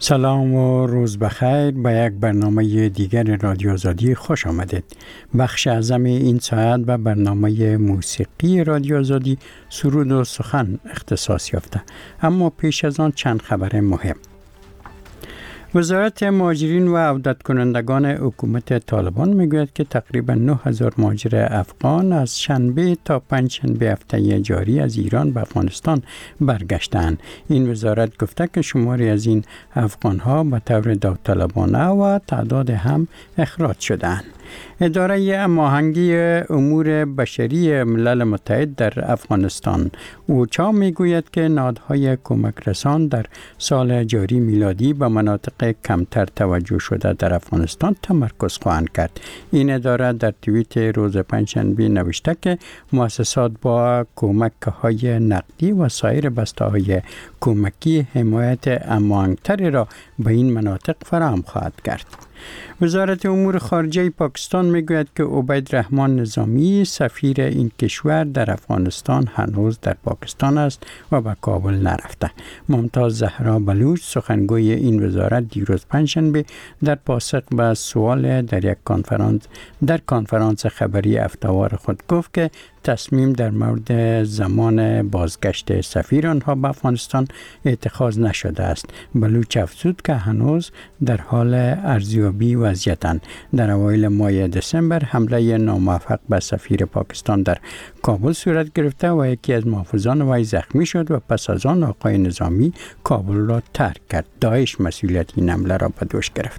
سلام و روز بخیر به یک برنامه دیگر رادیو آزادی خوش آمدید. بخش اعظم این ساعت به برنامه موسیقی رادیو آزادی سرود و سخن اختصاص یافته، اما پیش از آن چند خبر مهم. وزارت مهاجرین و عودت کنندگان حکومت طالبان میگوید که تقریبا 9000 مهاجر افغان از شنبه تا پنجشنبه هفته جاری از ایران به افغانستان برگشتند. این وزارت گفته که شماری از این افغان‌ها به طور داوطلبانه و تعداد هم اخراج شدند. اداره هماهنگی امور بشری ملل متحد در افغانستان اوچا میگوید که نهادهای کمک رسان در سال جاری میلادی به مناطق کمتر توجه شده در افغانستان تمرکز خواهند کرد. این اداره در توییت روز پنجشنبه نوشته که مؤسسات با کمک‌های نقدی و سایر بسته‌های کمکی حمایت هماهنگ‌تری را به این مناطق فراهم خواهد کرد. وزارت امور خارجه پاکستان میگوید که عبید رحمان نظامی سفیر این کشور در افغانستان هنوز در پاکستان است و به کابل نرفته. ممتاز زهرا بلوچ سخنگوی این وزارت دیروز پنجشنبه در پاسخ به سوال در یک کنفرانس خبری هفته‌وار خود گفت که تصمیم در مورد زمان بازگشت سفیر آنها به افغانستان اتخاذ نشده است. بلوچ افزود که هنوز در حال ارزیابی وضعیتند. در اوایل ماه دسامبر حمله ناموفق به سفیر پاکستان در کابل صورت گرفته و یکی از محافظان وی زخمی شد و پس از آن آقای نظامی کابل را ترک کرد. داعش مسئولیت این حمله را به دوش گرفت.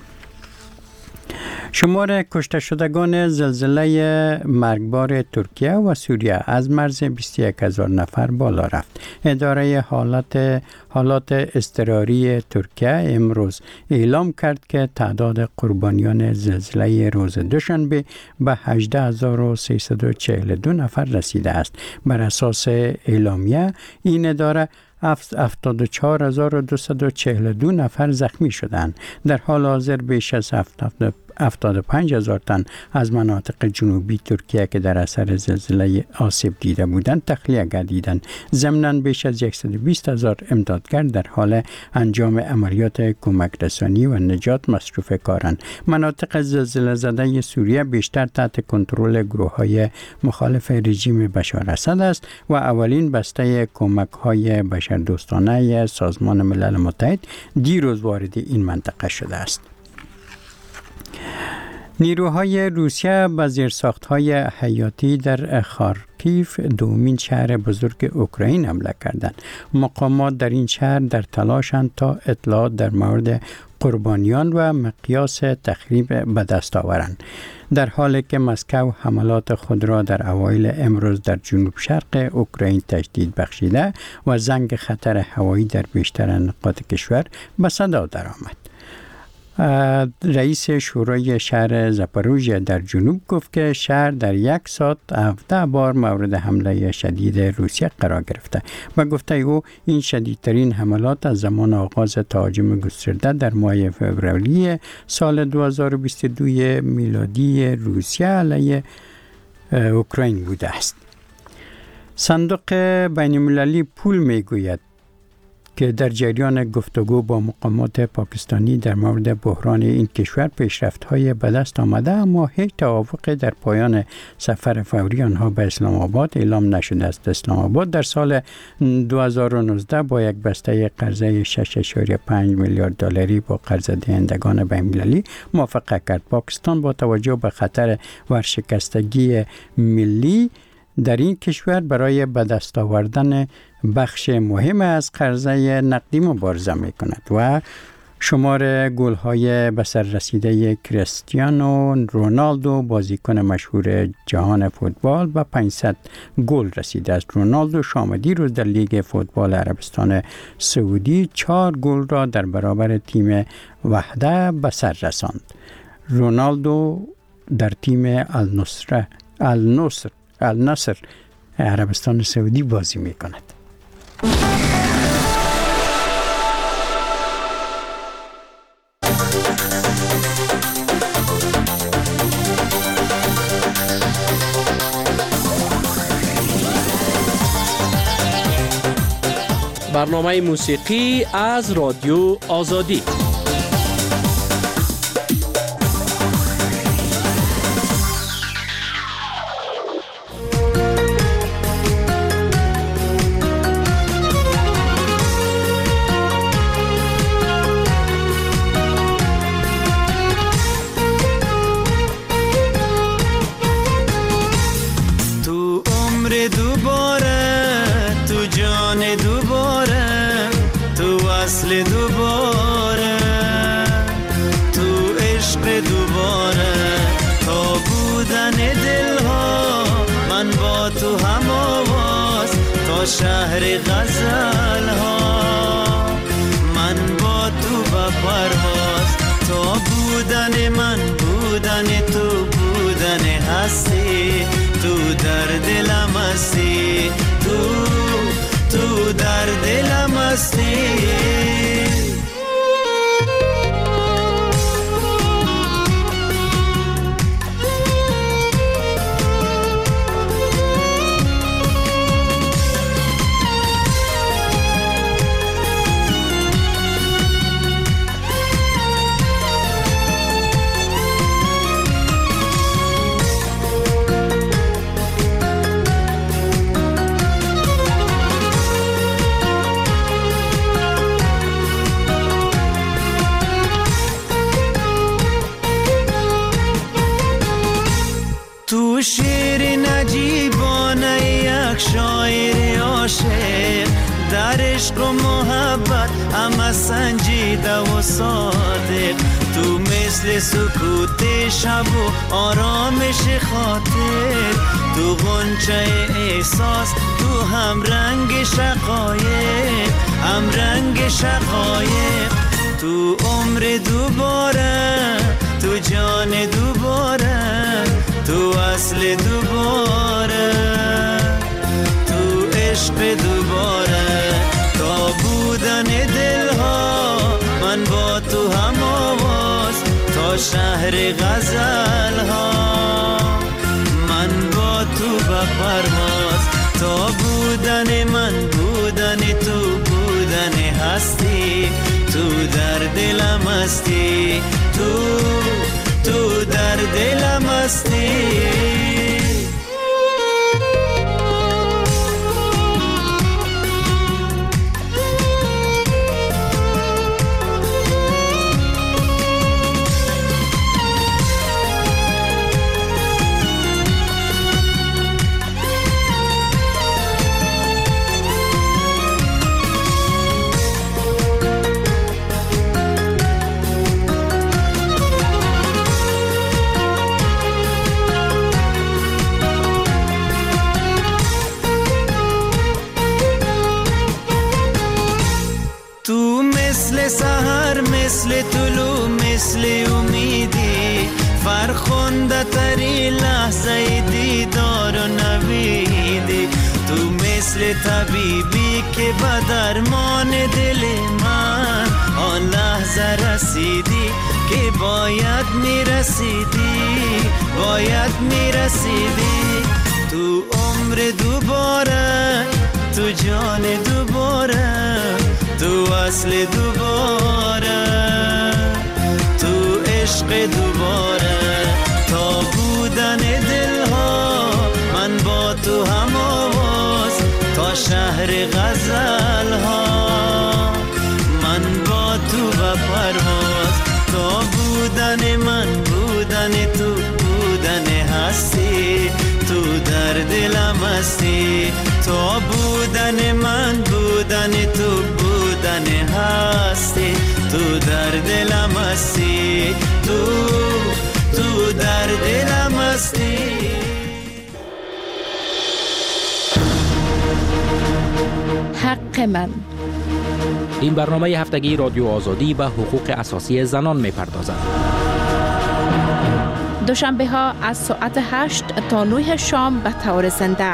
شمار کشته شدگان زلزله مرگبار ترکیه و سوریه از مرز 21000 نفر بالا رفت. اداره حالات اضطراری ترکیه امروز اعلام کرد که تعداد قربانیان زلزله روز دوشنبه به 18342 نفر رسیده است. بر اساس اعلامیه این اداره 74242 نفر زخمی شدند. در حال حاضر بیش از 75000 تن از مناطق جنوبی ترکیه که در اثر زلزله آسیب دیده بودند تخلیه گردیدند. ضمناً بیش از 120000 امدادگر در حال انجام عملیات کمک رسانی و نجات مصروف کارند. مناطق زلزله زده سوریه بیشتر تحت کنترل گروه‌های مخالف رژیم بشار اسد است و اولین بسته کمک‌های بشردوستانه سازمان ملل متحد دیروز وارد این منطقه شده است. نیروهای روسیه به زیرساخت‌های حیاتی در خارکیف دومین شهر بزرگ اوکراین حمله کردند. مقامات در این شهر در تلاشند تا اطلاعات در مورد قربانیان و مقیاس تخریب به دست آورند، در حالی که مسکو حملات خود را در اوایل امروز در جنوب شرق اوکراین تجدید بخشیده و زنگ خطر هوایی در بیشتر نقاط کشور به صدا درآمد. رئیس شورای شهر زاپاروژیا در جنوب گفت که شهر در یک ساعت 17 بار مورد حمله شدید روسیه قرار گرفته و گفته او این شدیدترین حملات از زمان آغاز تهاجم گسترده در ماه فوریه سال 2022 میلادی روسیه علیه اوکراین بوده است. صندوق بین المللی پول میگوید که در جریان گفتگو با مقامات پاکستانی در مورد بحران این کشور پیشرفت‌های به دست آمده، اما هیچ توافق در پایان سفر فوری آنها به اسلام آباد اعلام نشده است. اسلام آباد در سال 2019 با یک بسته قرضه 6.5 میلیارد دلاری با قرض دهندگان بین‌المللی موافقت کرد. پاکستان با توجه به خطر ورشکستگی ملی در این کشور برای به دست آوردن بخش مهم از قرضه نقدی مبارزه می‌کند و شمار گل‌های به سر رسیده کریستیانو رونالدو بازیکن مشهور جهان فوتبال به 500 گل رسیده است. رونالدو شام دیروز در لیگ فوتبال عربستان سعودی 4 گل را در برابر تیم وحده به سر رساند. رونالدو در تیم النصر عربستان سعودی بازی می‌کند. برنامه موسیقی از رادیو آزادی. شهر غزل ها من با تو با پرواز، تا بودن من بودن تو بودن هستی، تو در دلم هستی، تو در دلم هستی. تو شعر نجیبانه یک شاعر عاشق، در عشق و محبت همه سنجیده و صادق، تو مثل سکوت شب و آرامش خاطر، تو غنچه احساس، تو هم رنگ شقایق، هم رنگ شقایق، تو عمر دوباره، تو جان دوباره، تو اصل دوباره، تو عشق دوباره، تا بودن دلها من با تو هم آواز، تا شهر غزل ها من با تو به پرواز، تا بودن من بودن تو بودن هستی، تو در دلم هستی، تو در دلم هستی. سحر مثل طلوع مثل امیدی، فرخنده تری لحظه دیدار و نویدی، تو مثل طبیبی که به درمان دل من آن لحظه رسیدی که باید میرسیدی، باید میرسیدی، تو عمر دوباره، تو جان دوباره، تو اصل دوباره، تو عشق دوباره، تا بودن دلها من با تو هم آواز، تا شهر غزل ها من با تو به پرواز، تا بودن من بودن تو بودن هستی، تو در دلم هستی، تا بودن من بودن تو بودن هستی، تو در دلم هستی، تو در دلم هستی. حق من. این برنامه هفتگی رادیو آزادی به حقوق اساسی زنان می‌پردازد. دوشنبه ها از ساعت 8 تا 9 شام به طور زنده.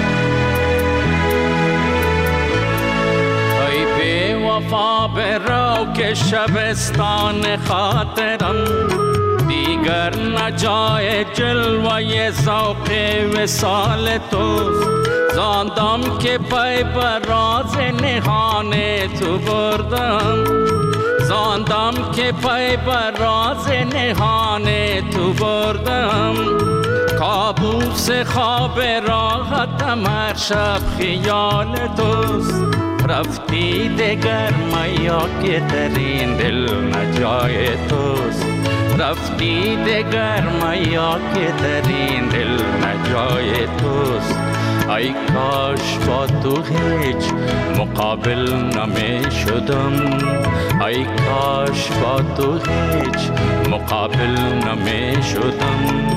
ای بی وفا برا شوق شبستان خاطرم، دیگر نجای جلوه ذوق وصال توست. زاندم که پی بر راز نهان تو بردم، زاندم که پی بر راز نهان تو بردم. کابوس خواب راحتم هر شب خیال توست. رفتی دگر میا که در این دل نجای توست. رفتی دگر میا که در این دل نجای توست. ای کاش با تو هیچ مقابل نمی شدم، ای کاش با تو هیچ مقابل نمی شدم.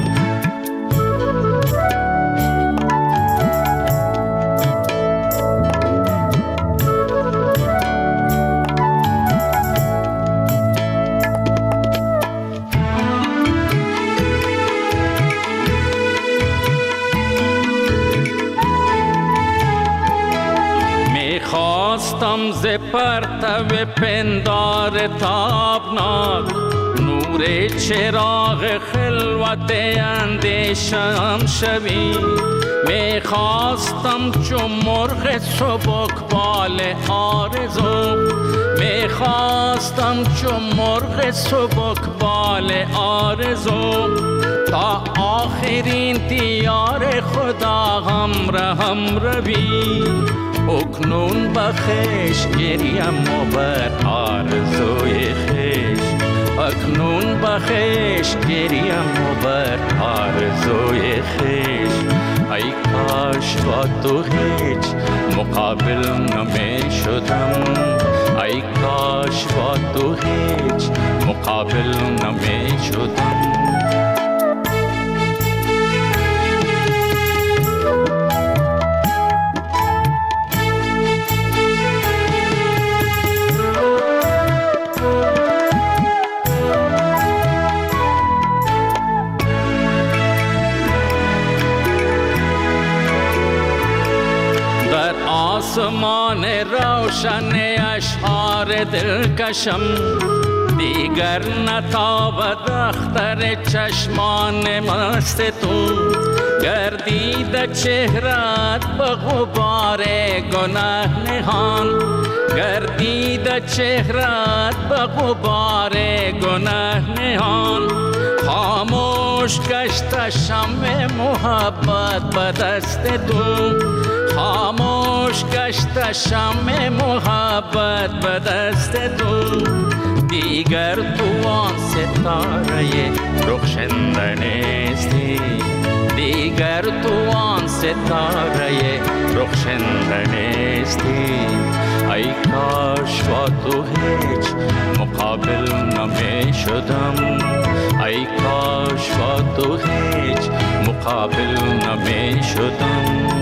خواستم ز پرتو پندار تابناک، نور چراغ خلوت اندیشم شوی. می خواستم چون مرغ سبکبال آرزو، می خواستم چون مرغ سبکبال آرزو. تا آخرین دیار خدا هم روی. اکنون بخش گریم و بر آرزوی خیش، اکنون بخش گریم و بر آرزوی خیش. ای کاش با تو هیچ مقابل نمی شدم، ای کاش با تو هیچ مقابل نمی شدم. آسمان روشن اشعار دلکشم، دیگر نتابد اختر چشمان مست تو. گردید چهرت به غبار گناه نهان، گردید چهرت به غبار گناه نهان. خاموش گشت شمع محبت به دست تو، خاموش گشت شمع محبت به دست تو. دیگر تو آن ستاره رخشنده نیستی، دیگر تو آن ستاره رخشنده نیستی. ای کاش با تو هیچ مقابل نمی شدم، ای کاش با تو هیچ مقابل نمی شدم.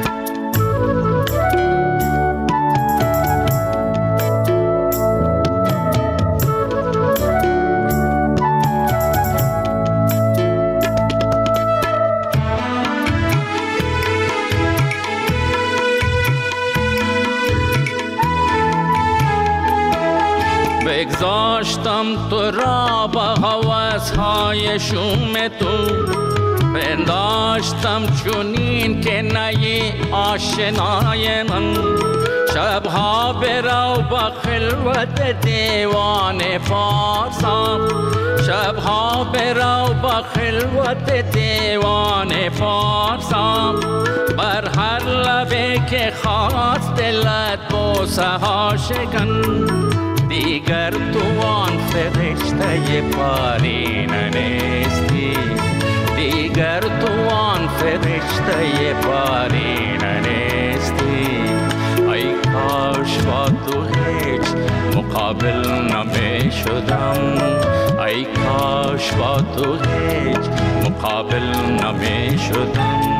بگذاشتم تو را با هوس‌های شوم تو، پنداشتم چونین که نی آشنای من. شبها برو با خلوت دیوان فارسم، شبها برو با خلوت دیوان فارسم. بر هر لبه که خواست دلت بوسه ها شکن. دیگر تو آن فرشته پارینه نیستی، دیگر تو آن فرشته پارینه نیستی. ای کاش با تو هیچ مقابل نمی شدم، ای کاش با تو هیچ مقابل نمی شدم.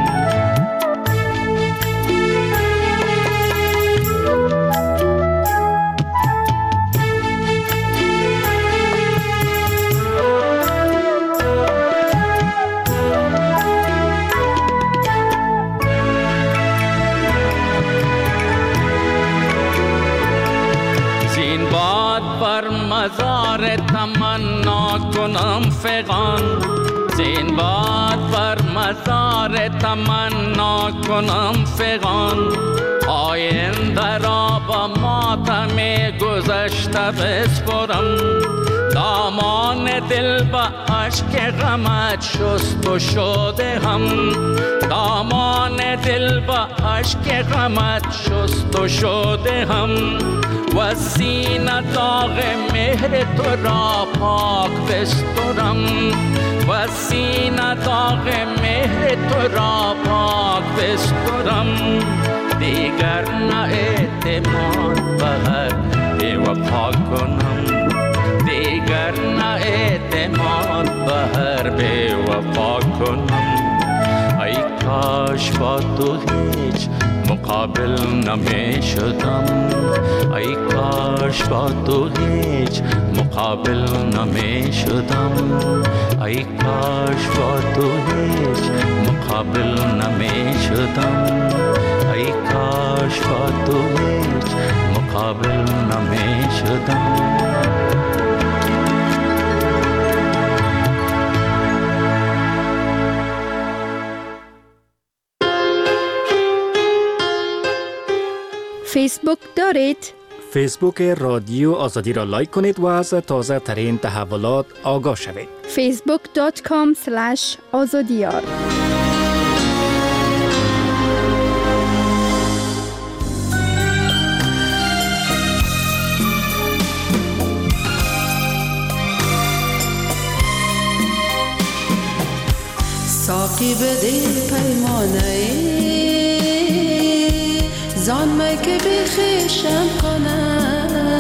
بر مزار تمنا کنم فغان، زین باد بر مزار تمنا کنم فغان. آینده را با ماتم گذشته بسپرم، دامان دل با عشق غمت شست و شده هم، دامان دل با عشق غمت شست و شده هم. و سینه داغ مهر تو را پاک بسترم، و سینه داغ مهر تو را پاک بسترم. دیگر نه اعتماد به هر بی‌وفا کنم، دیگر نه اعتماد به هر بی‌وفا کنم. ای کاش با تو هیچ مقابل نمی شدم، ای کاش با تو هیچ مقابل نمی شدم، ای کاش با تو هیچ مقابل نمی شدم، ای کاش با تو هیچ مقابل نمی شدم. فیسبوک دارید؟ فیسبوک رادیو آزادی را لایک کنید و از تازه ترین تحولات آگاه شوید. facebook.com/azadiyar. ساقی بده پیمانه زان می که بخیشم کنم،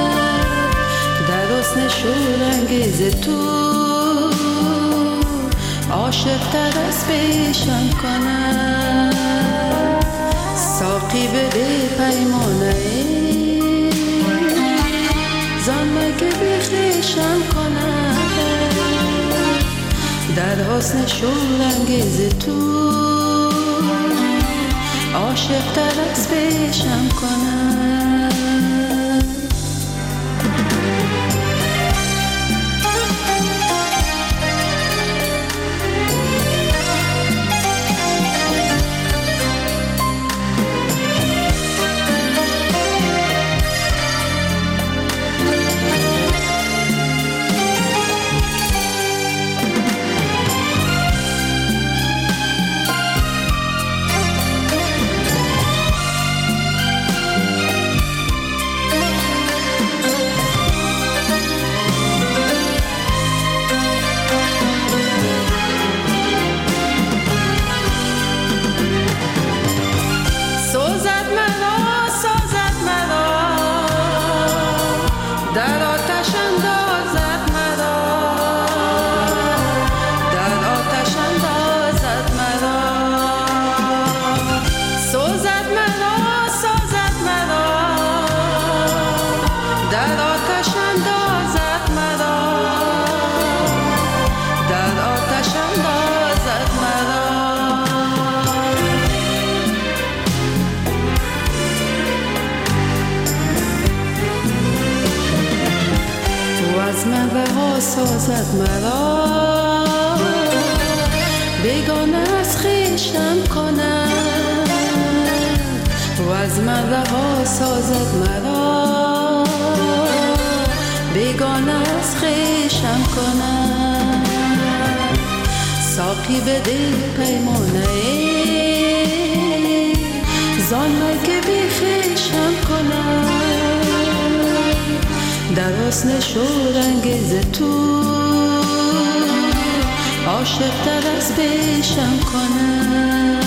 در حسن شورانگیز تو عاشق تر از پیشم کنم. ساقی بده پیمانه زان می که بخیشم کنم، در حسن شورانگیز تو عاشق تر از پیشم کنم. سازد مرا بیگانه از خویشم کند، و از من رها سازد مرا بیگانه از خویشم کند. ساقی بده پیمانه زان می که بی خویشم کند، در حسن شورانگیز تو عاشق تر از پیشم کنم.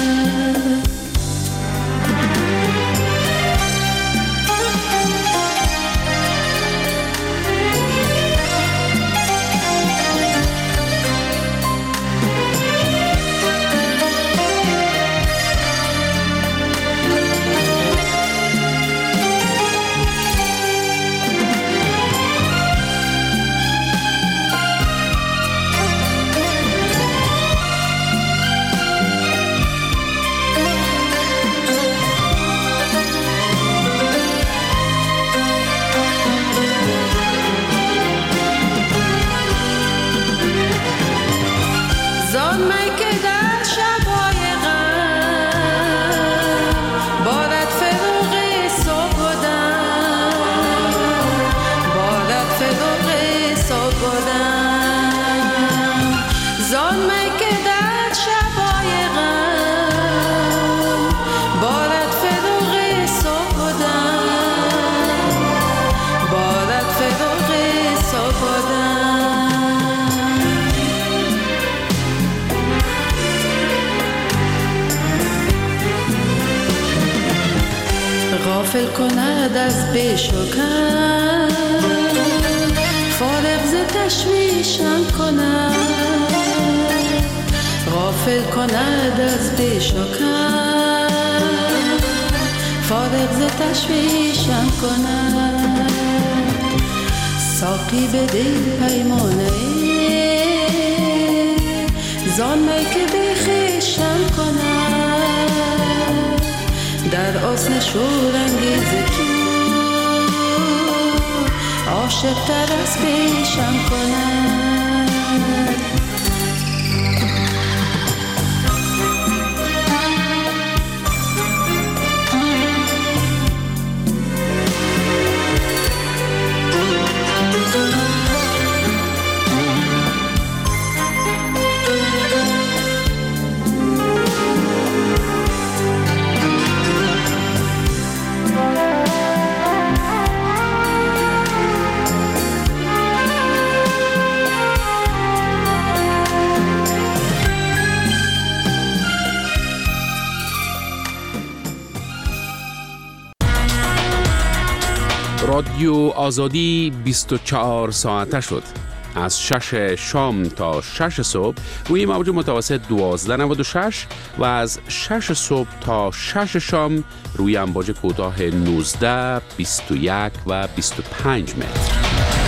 غافل کند از پیش و کم، فارغ ز تشویشم کند، غافل کند از پیش و کم، فارغ ز تشویشم کند. ساقی بده پیمانه زان می که بخیشم کند، در آسن شورانگیز تو عاشق تر از پیشم کند. رادیو آزادی 24 ساعته شد. از 6 شام تا 6 صبح روی موج متوسط 1296 و از 6 صبح تا 6 شام روی امواج کوتاه 19، 21 و 25 متر.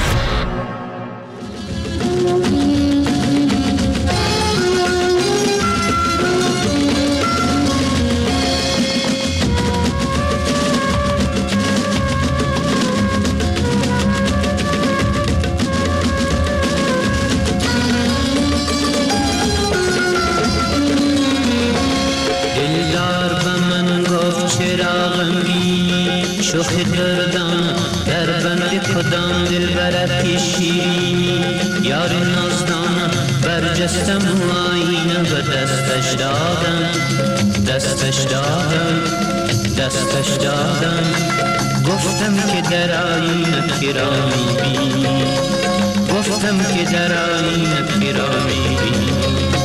شوخی دردم در بند کدام دل برد کشیدی، یار نازدانم برجستم و آینه و دستش دادم، دستش دادم، دستش دادم. گفتم که در آینه پیرا میبینی، گفتم که در آینه پیرا میبینی.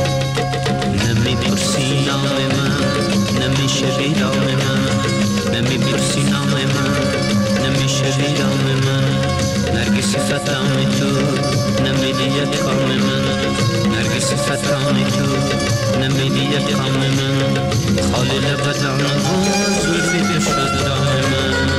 نمیپرسی نام من، نمیشه بیرام من، نمیپرسی نام من، نمیشه بیرام من. نرگسی فتام تو نمیدید کام من، نرگسی فتام تو نمیدید کام من. خالی لبدان و زلفی تو شد دام من.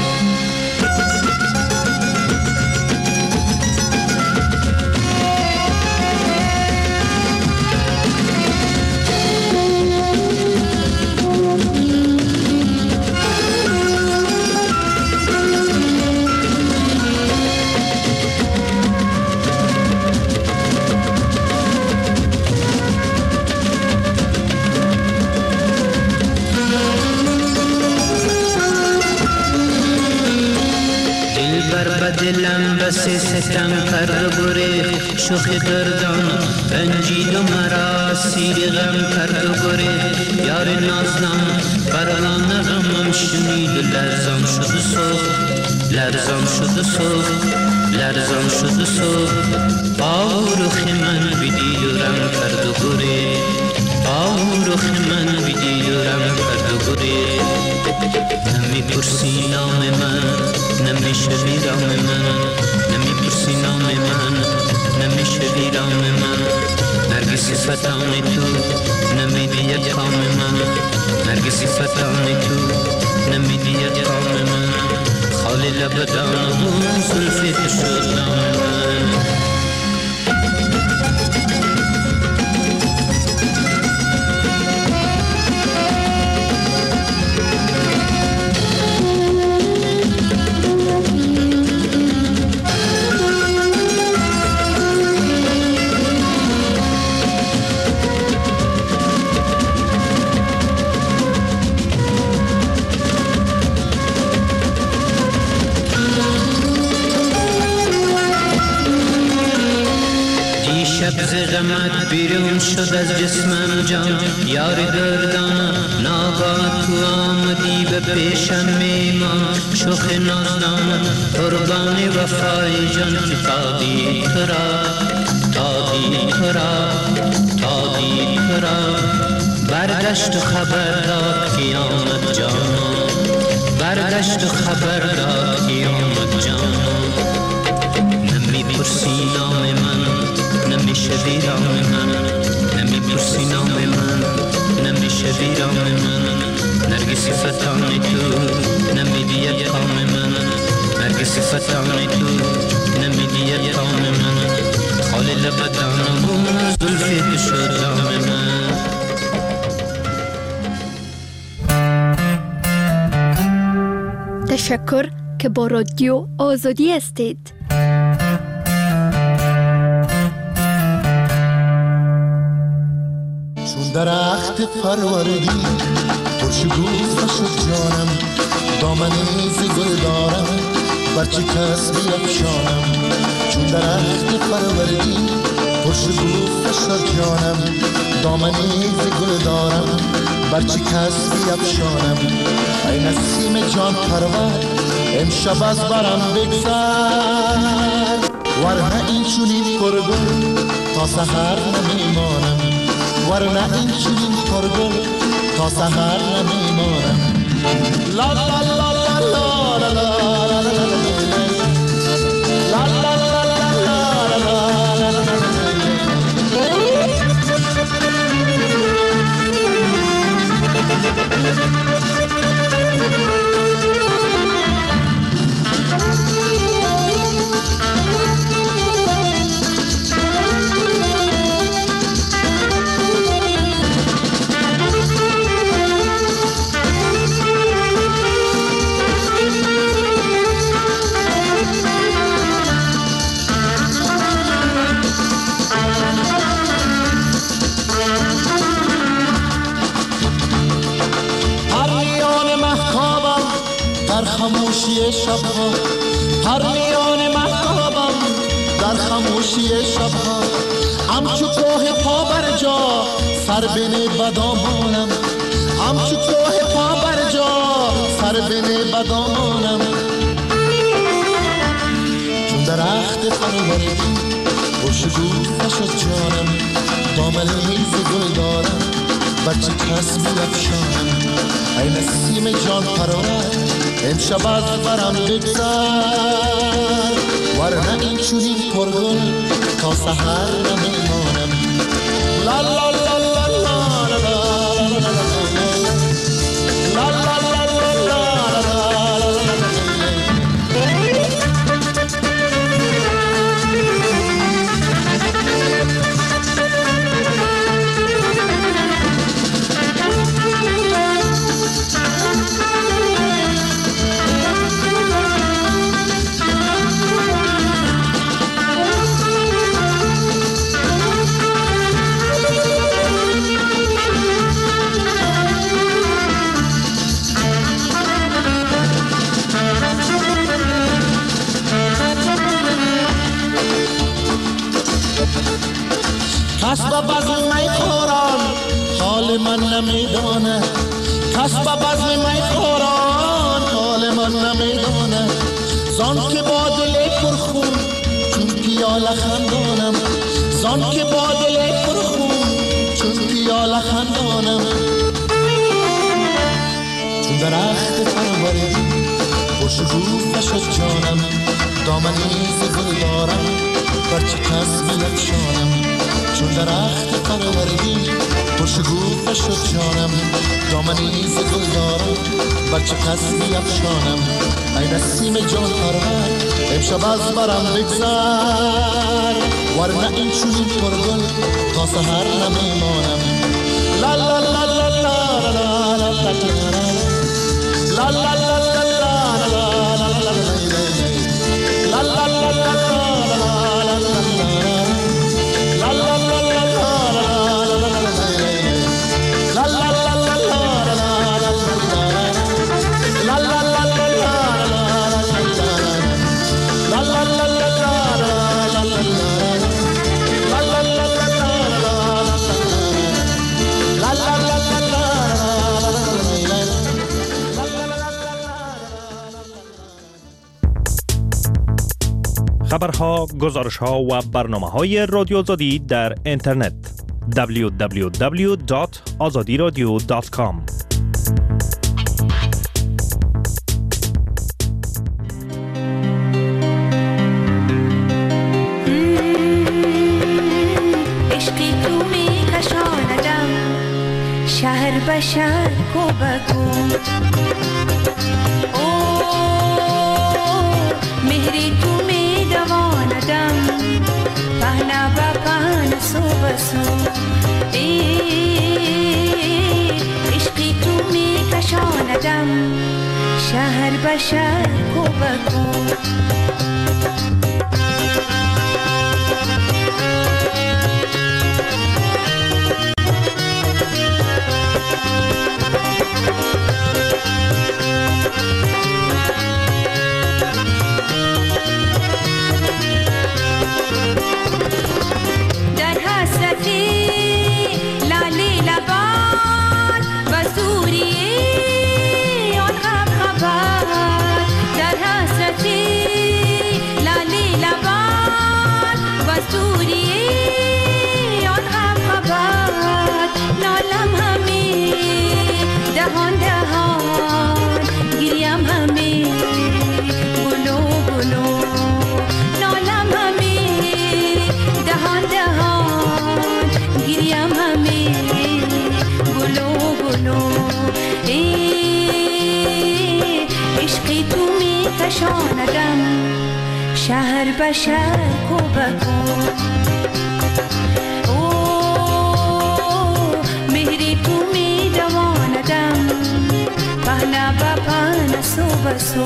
دلم بس ستم کرد گره، شوخ دردان رنجید و مرا سیر غم کرد گره. یار نازنم بران غمم شنید و لرزان شد صبح، لرزان شد صبح، لرزان شد صبح. آروخ من بدید و رم کرد گره، آروخ من بدید و رم کرد گره. نمیپرسی نام من، نمیشه بیرام من، نمیپرسی نام من، نمیشه بیرام من. نرگسی فتان تو نمیدید کام من، نرگسی فتان تو نمیدید کام من. خالی لبدان و زلفی تو شد نام من. ز غمت بیرون شد از جسمم جان، یار دردانم ناگاه تو آمدی به پیشم میمان. شوخ نازدانم قربان وفای جان، تا دید تو را، تا دید تو را، تا دید تو را. برگشت و خبر داد قیامت جان، برگشت و خبر داد که آمد جان. نمی پرسی نام من، نمیشه ویران من. نمی پرسی نام من، نمیشه ویران من. نرگس فتان تو نمیدید کام من. نرگس فتان تو نمیدید کام من. خال لبدانم زلفی تو شد دام من. تشکر که با رادیو آزادی هستید. چون درخت پروردی پرشگوفه شد جانم. دامنی ز گل دارم برچه کس بیفشانم. چون درخت پروردی پرشگوفه شد جانم. دامنی ز گل دارم برچه کس بیفشانم. ای نسیم جان پرور امشب از برم بگذر. ورنه این چونین پرگل تا سحر نمیمانم. ورنه این چونین پرگل تا سحر نمیمانم. لا لا لا لا لا لا لا لا خاموشی شبها. هر میان محتابم در خاموشی شبها. همچو کوه پا بر جا سر بنه بدامانم. همچو کوه پا بر جا سر بنه بدامانم. چون درخت پروردی پرشگوفه شد جانم. دامن ریز گل دارم بچه کس بیفشانم. ای نسیم جان پرور امشب از برم بگذر. ورنه این چونین پرگل تا سحر نمیمانم. لا لا لا لا لا لا لا لا لا لا کس با بزم می خوران حال من نمیدانه. کس با بزم می خوران حال من نمیدانه. زان که با دل پرخون چون پیاله خندانم. زان که با دل پرخون چون پیاله خندانم. چون درخت پروردی پرشگوفه شد جانم. دامنی ز گل دارم برچه کس بیفشانم. چون درخت پروردی پرشگوفه شد جانم. دامنی ز گل دارم برچه کس بیفشانم. ای نسیم جان پرور امشب از برم بگذر. ورنه این چونین پرگل تا سحر نمیمانم. لا لا لا لا لا لا لا لا لا لا لا خبرها، گزارش‌ها و برنامه‌های رادیو آزادی در اینترنت www.azadiradio.com بشر کو بکن او مهری تو می دواندم پهنا با پهن سو بسو عشقی تو می کشاندم شهر بشر کو بکن کشاندم شهر بشر کو بکن او مهری تو می دواندم پهنا با پهن سو بسو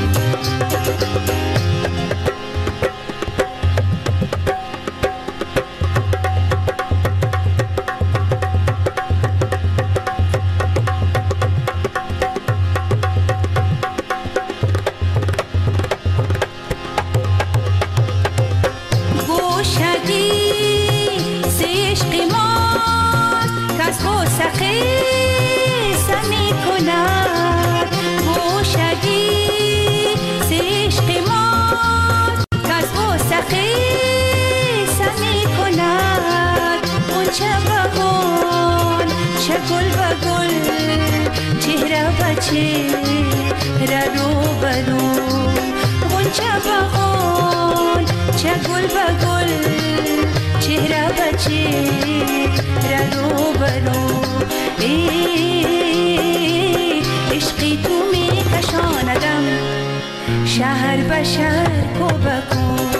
شهر بشر کو بکن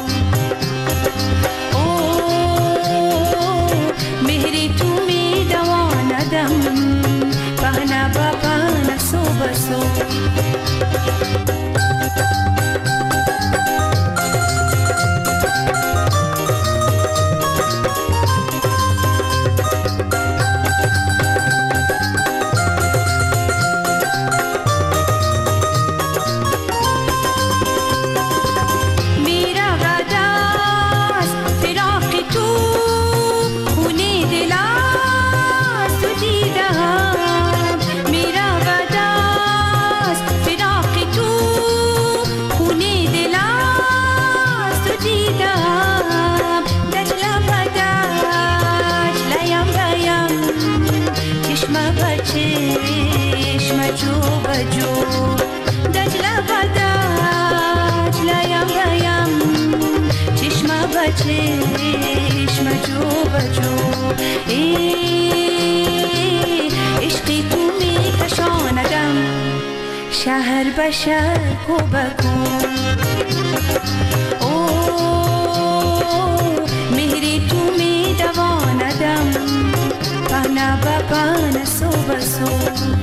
او مهری تو می دواندم پهنا با پهن سو بسو چشم جو بجو عشقی تو می کشاندم شهر بشر کو بکن او مهری تو می دواندم پهنا با پهن سو بسو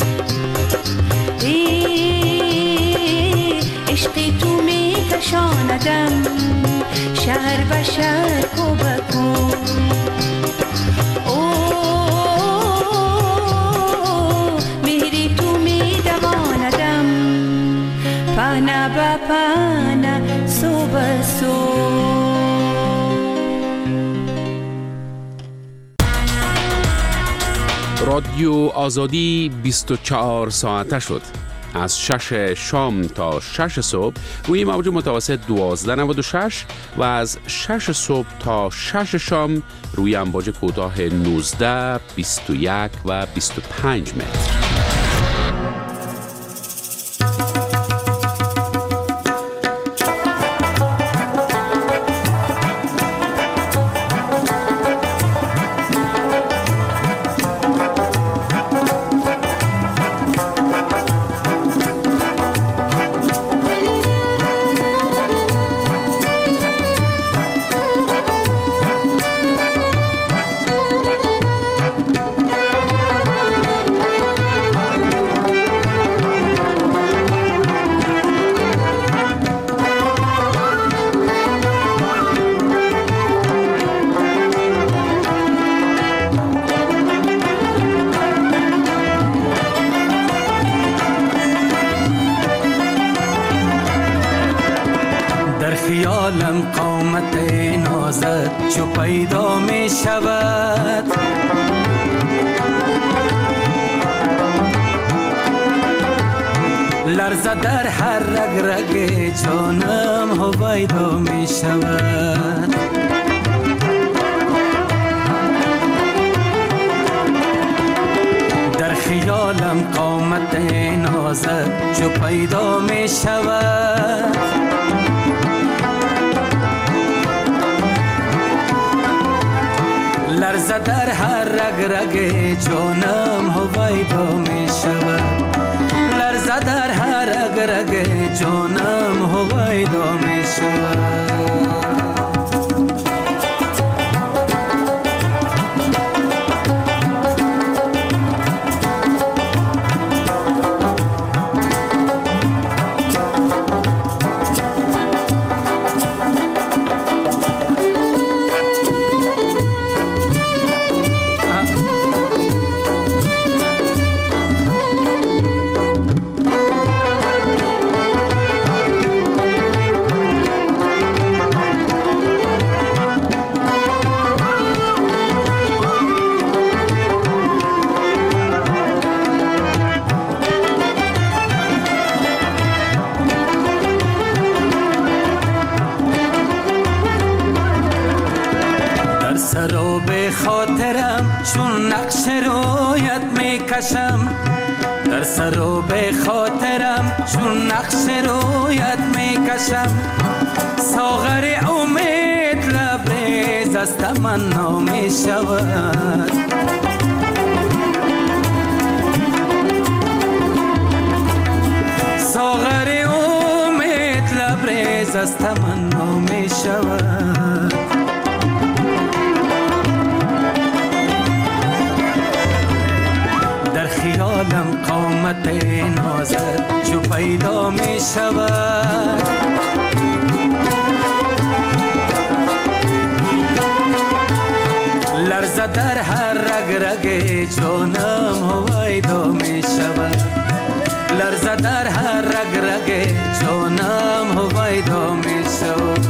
عشقی تو می کشاندم شهر بشر کو بکن او مهری تو می دواندم پهنا با پهن سو بسو رادیو آزادی 24 ساعته شد. از 6 شام تا 6 صبح روی موج متوسط 1296 و از 6 صبح تا 6 شام روی امواج کوتاه 19، 21 و 25 متر. خیالم قامت نازت چو پیدا می شود، لرزه در هر رگ رگ جانم هویدا می شود. در خیالم قامت نازت چو پیدا می شود، لرزه در هر رگ رگ جانم هویدا می شود، لرزه در هر رگ رگ جانم هویدا می شود. سراب خاطرم چون نقش رویت می کشم، در سراب خاطرم چون نقش رویت می کشم، ساغر امید لبریز از تمنا می شود، ساغر امید لبریز از تمنا می شود. خیالم قامت نازت چو پیدا می شود، لرزه در هر رگ رگ جانم هویدا می شود، لرزه در هر رگ رگ جانم هویدا می شود.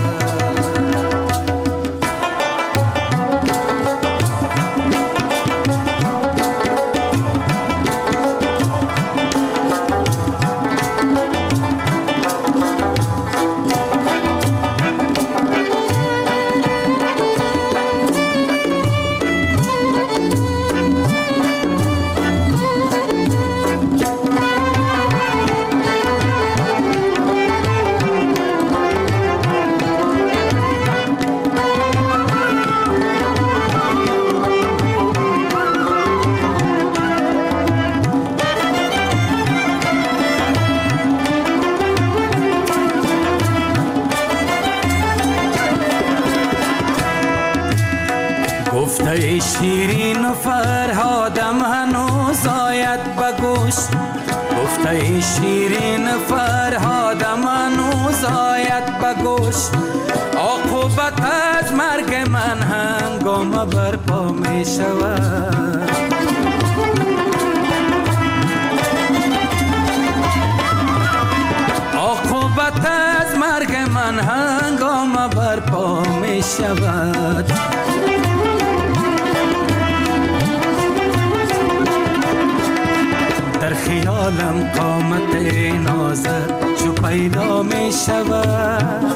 گفته شیرین و فرهادم هنوز آید بگوش، گفته شیرین و فرهادم هنوز آید بگوش، عاقبت از مرگ من هنگام برپا می شود، عاقبت از مرگ من هنگام برپا می شود. در خیالم قامت نازت چو پیدا می شود،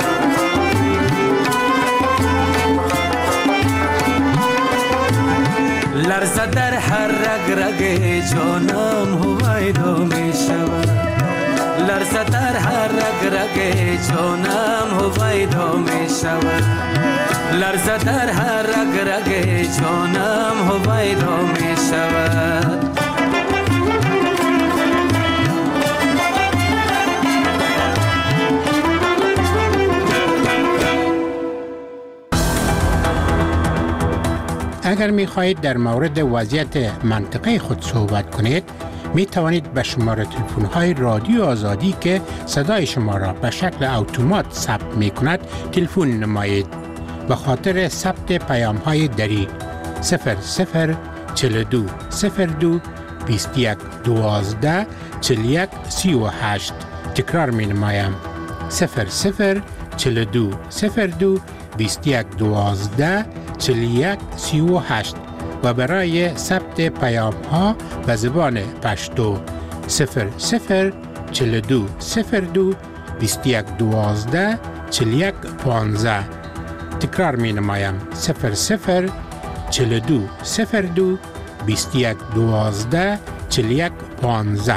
لرزه در هر رگ رگ جانم هویدا می شود، لرزه در هر رگ رگ جانم هویدا می شود، لرزه در هر رگ رگ جانم هویدا می شود. اگر می خواهید در مورد وضعیت منطقه خود صحبت کنید، می توانید به شماره تلفن های رادیو آزادی که صدای شما را به شکل اتومات ثبت می کند تلفن نمایید. به خاطر ثبت پیام های دری 0042 02 21 12 41 38 تکرار می نمایم 0042 4202 2112 4138 و برای ثبت پیام ها به زبان پشتو 004202 2112 4115. تکرار می نمایم 004202 2112 4115.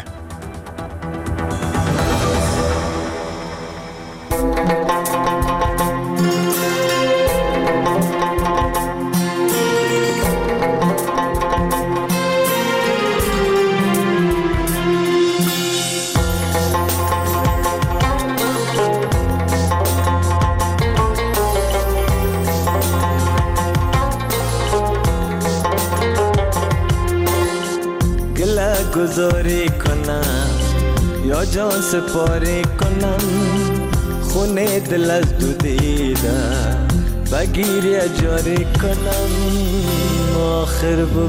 گذاری کنم یا جان سپاری کنم، خونه دل از دو دیده بگیری اجاری کنم. آخر بگو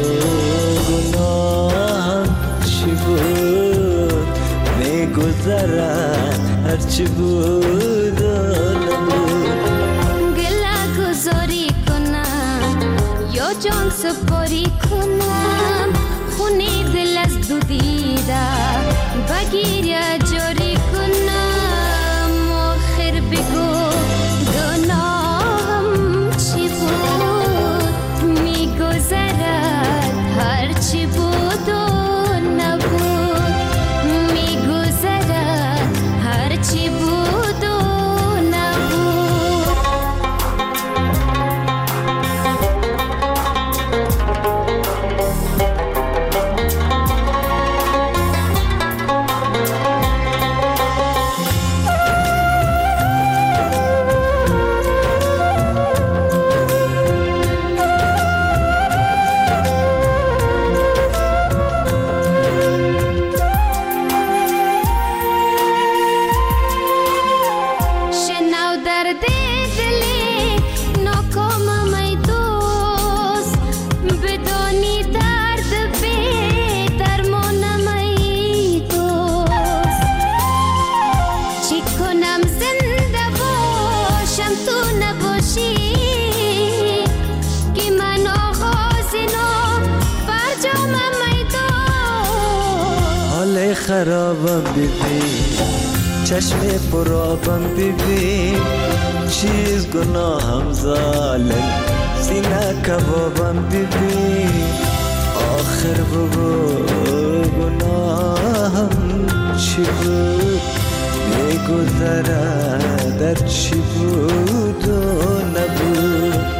گناهم چی بود، میگذرد هرچی بود و نبود. گله گذاری کنم یا جان سپاری کنم، خونه دل از دو دیده بگیر یا جاری کنم. آخر بگو گناهم چی بود، میگذرد هرچی بود و نبود. میگذرد هرچی بود و نبود. خرابم ببین، چشم پرابم ببین، چیز گناهم ظالم، سینه کبابم ببین. آخر بگو گناهم چی بود، میگذرد در چی بود و نبود.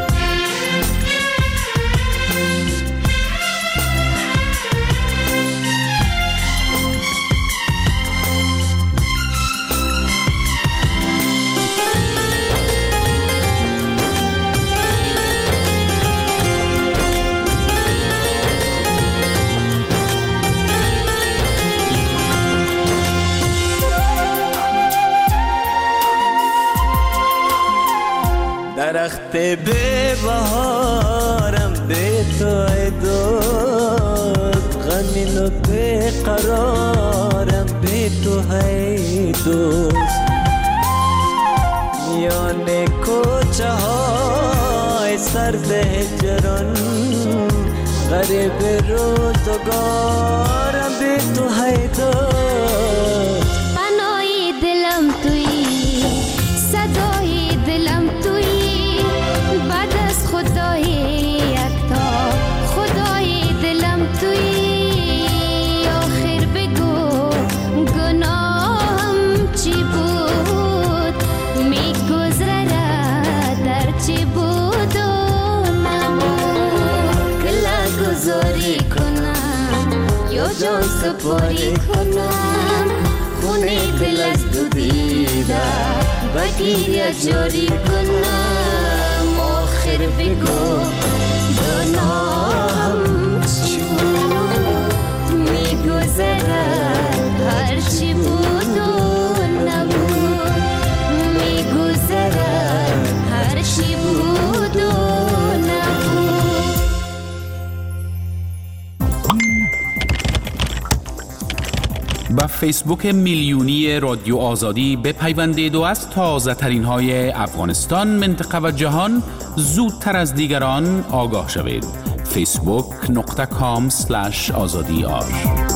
درخت به بهارم به تو ای دوست، غمین و به قرارم به تو ای دوست. میان کوچه های سرد هجران، غریب روزگارم به تو ای دوست. پناهی دلم تویی، صدای دلم تویی، بعد از خدای یکتا خدای دلم تویی. آخر بگو گناهم چی بود، میگذرد در چی بود و نبود. گله گذاری کنم یا جان سپاری کنم، خونه دل از دو دیده بگیر یا جاری کنم. آخر بگو گناهم چی بود، میگذرد هرچی بود و نبود. میگذرد هرچی بود و نبود. به فیسبوک میلیونی رادیو آزادی بپیوندید و از تازه ترین های افغانستان، منطقه و جهان زودتر از دیگران آگاه شوید. facebook.com/azadiar.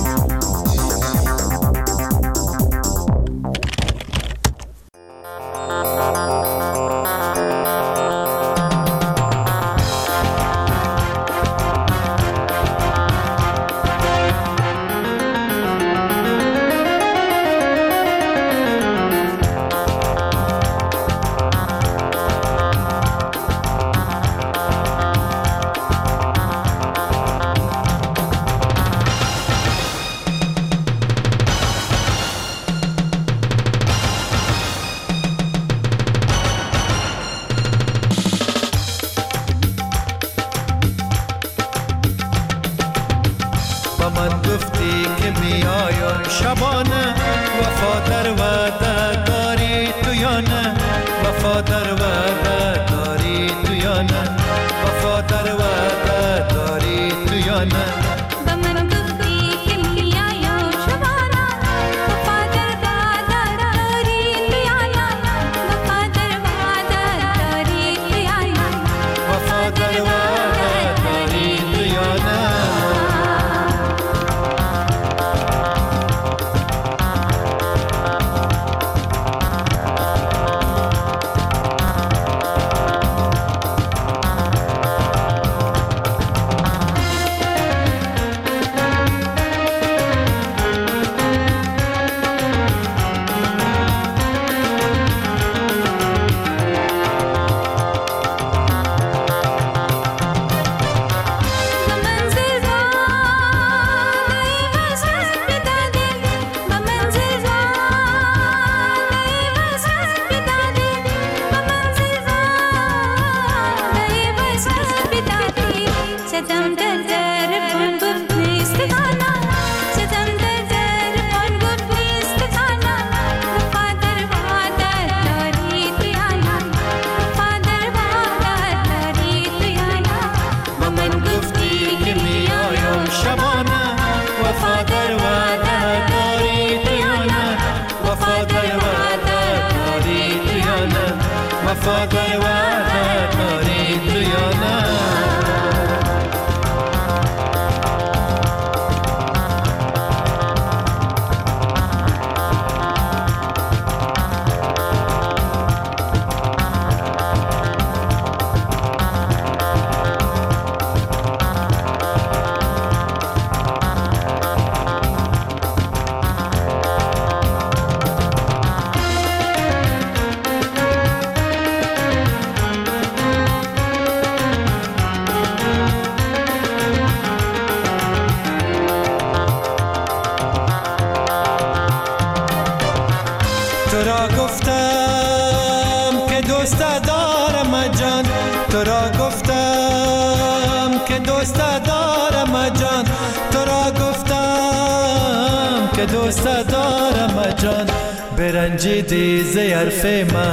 برنجیدی زیرف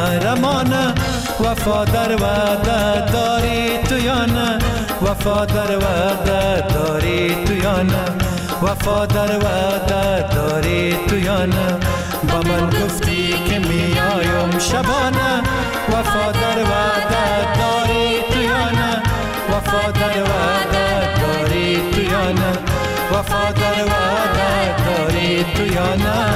مرمانه وفادار وعده داری تو یا نه وفادار وعده داری تو یا نه وفادار وعده داری تو یا نه با من گفتی که میایم شبانه وفادار وعده داری تو یا نه وفادار وعده داری تو یا نه وفادار وعده داری تو یا نه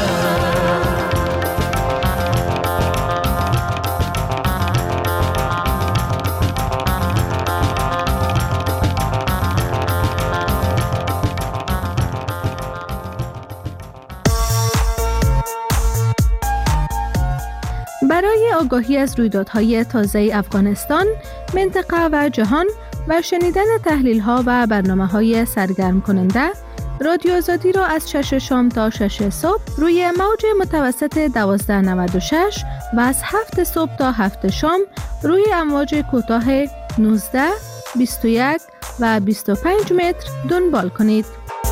برای آگاهی از رویدادهای تازه افغانستان، منطقه و جهان و شنیدن تحلیل‌ها و برنامه‌های سرگرم کننده، رادیو آزادی را از 6 شام تا 6 صبح روی موج متوسط 1296 و از 7 صبح تا 7 شام روی امواج کوتاه 19، 21 و 25 متر دنبال کنید.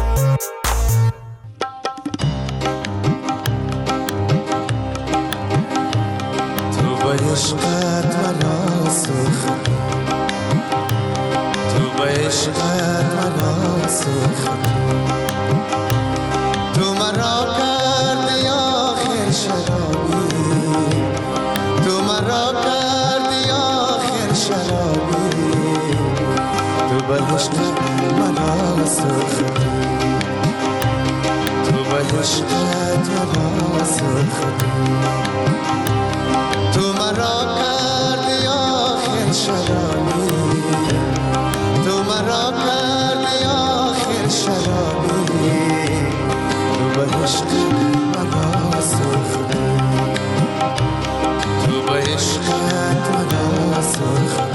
عشقت مرا سخت تو به عشقت مرا سخت تو مرا کرد عشق مرا سخت تو به عشقت مرا سخت تو مرا کردی آخر شرابی تو مرا کردی آخر شرابی تو به عشق مرا سخت تو به عشقت مرا سخت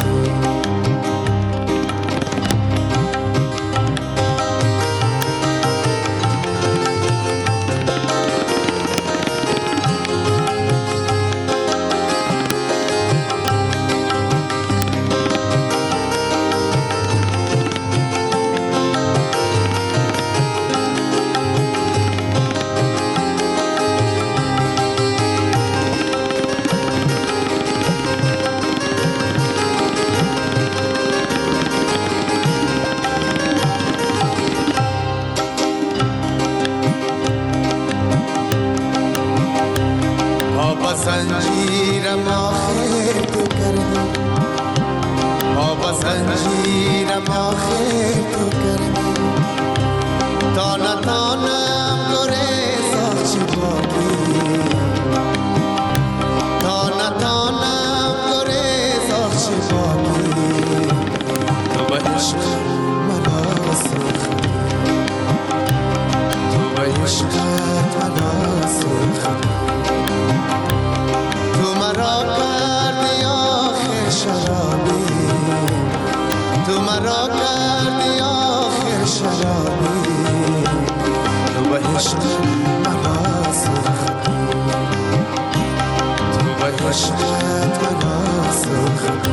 زنجیرم آخر تو کردم آبا زنجیرم آخر تو کردم تا نتانم گریز آخچی باقی تا نتانم گریز آخچی باقی تو به عشق مرا سخت تو به عشقت مرا سخت تو مرا کردی آخر شرابی تو مرا کردی آخر شرابی تو به عشق مرا سخت تو به عشقت مرا سخت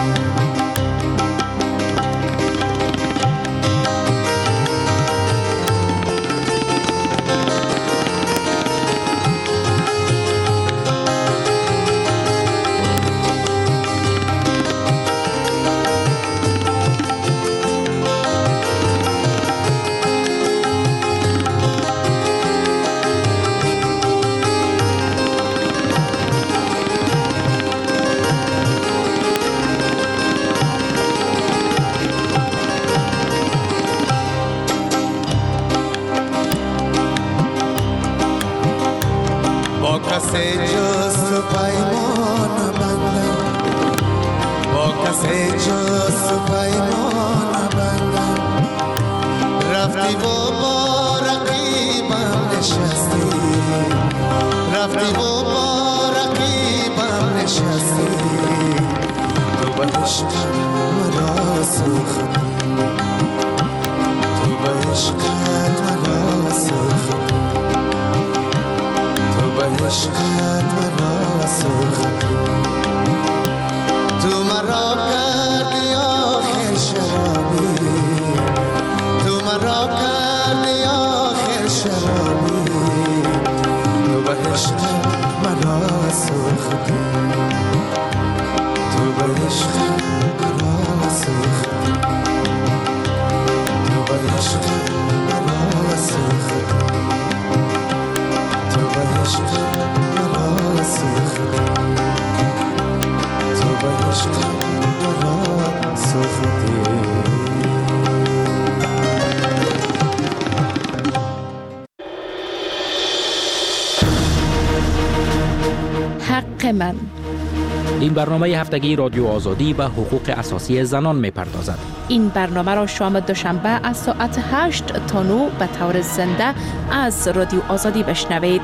کسی جز تو پیمان بندم با کسی جز تو پیمان بندم رفتی و با رقیبم نشستی رفتی و با رقیبم نشستی تو به عشق مرا سخت تو به عشقت مرا سخت عشقت مرا سخت تو مرا کردی آخر شرابی تو مرا کردی آخر شرابی تو به عشقت مرا سخت تو به عشقت مرا سخت تو به عشقت مرا سخت تو به عشقت مرا سخت تو به عشقت مرا سختی حق من. این برنامه هفتگی رادیو آزادی و حقوق اساسی زنان می‌پردازد. این برنامه را شام دوشنبه از ساعت 8 تا 9 به طور زنده از رادیو آزادی بشنوید.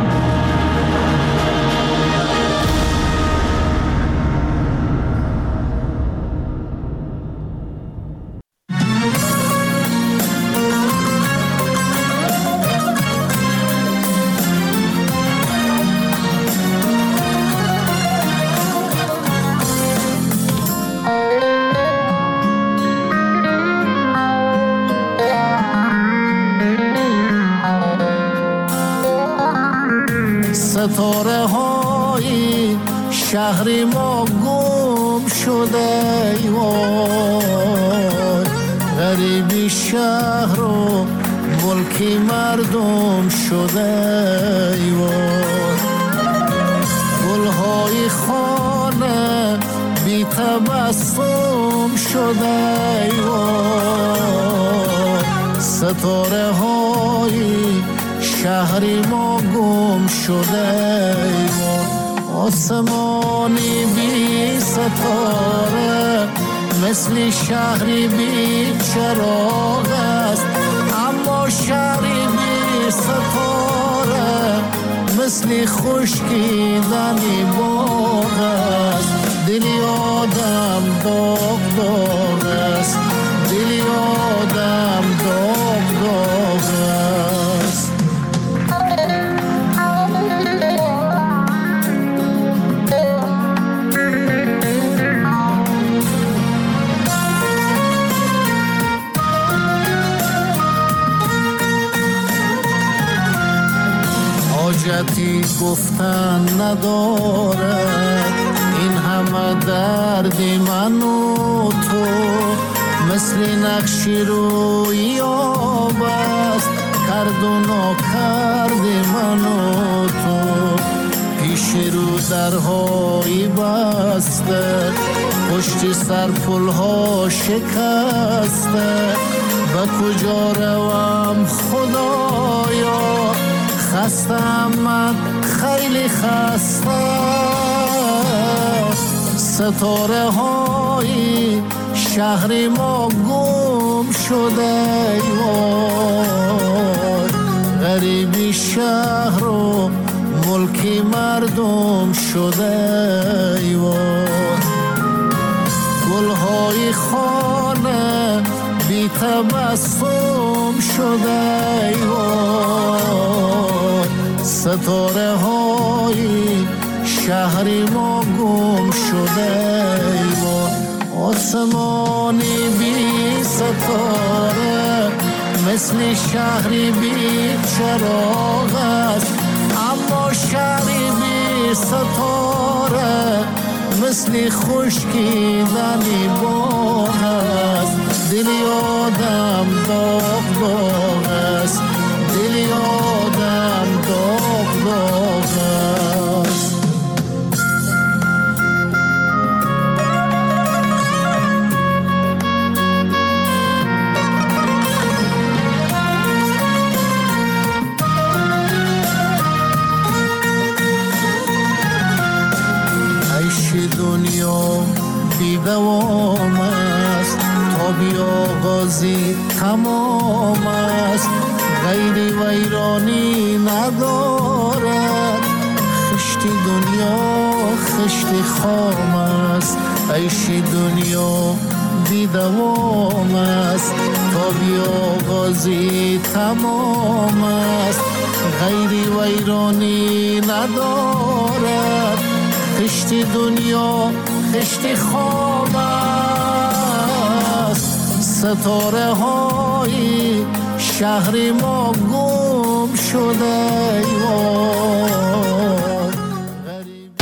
ستاره های شهر ما گم شده وای غریبی شهر و ملک مردم شده وای گلهای خانه بی تبسم شده وای ستاره های شهری ما گم شده آسمانی بی ستاره مثل شهری بی چراغ است اما شهری بی ستاره مثل خشکیدنی باغ است دلی آدم داغ داغ است دلی آدم داغ داغ است حاجتی گفتن ندارد این همه درد من و تو مثل نقشی روی آب است کرد و ناکرد من و تو پیش رو درهایی بسته پشت سر پلها شکسته به کجا روم خدایا خستم من خیلی خسته ستاره های شهر ما گم شده غریبی شهر و ملکی مردم شده گلهای خانه بی تبسم شده ستاره های شهری ما گم شده آسمانی بی ستاره مثل شهری بی چراغ است اما شهری بی ستاره مثل خشکیدنی باغ است دلی آدم داغ داغ است دلی آدم داغ داغ است دنیا بی دوام است تا بی آغازی تمام است غیر ویرانی ندارد خشت دنیا خشت خام است عیش دنیا بی دوام است تا بی آغازی تمام است غیر ویرانی ندارد خشت دنیا خشت خواب است ستاره های شهر ما گم شده